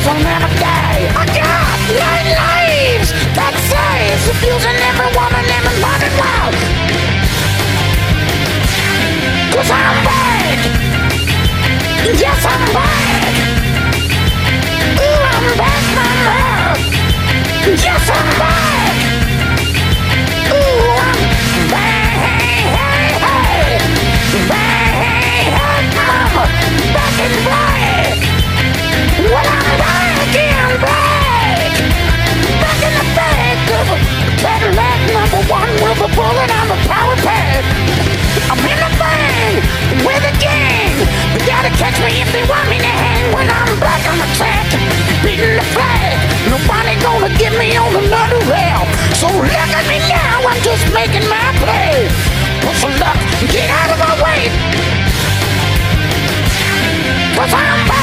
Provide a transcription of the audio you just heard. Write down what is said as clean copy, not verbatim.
heroes will never die. I got 9 lives that saves, abusing every woman, every modern world. 'Cause I'm back. Yes, I'm back. Ooh, I'm back from hell. Yes, I'm back. Ooh, I'm back. Back, mama. Back and black. Well, I'm back in black. Back in the bag of a Cadillac #1 with a bullet on the power pad. I'm in the bang with a gang. They gotta catch me if they want me to hang. When I'm back on the track, beating the flag. Nobody gonna get me on another rail. So look at me now, I'm just making my play. Push a luck, get out of my way. 'Cause I'm back.